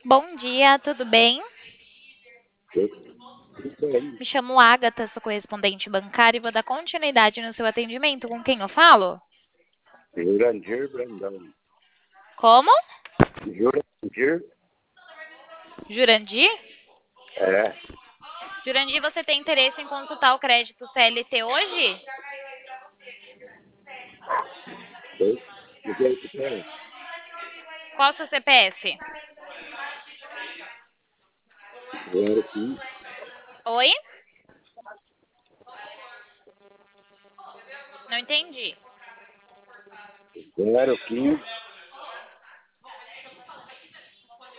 Bom dia, tudo bem? Tudo bem. Me chamo Agatha, sou correspondente bancária e vou dar continuidade no seu atendimento. Com quem eu falo? Jurandir Brandão. Como? Jurandir? Jurandir? É. Jurandir, você tem interesse em consultar o crédito CLT hoje? Sei. O que é que tem? Qual o seu CPF? 015, Oi? Não entendi. 015.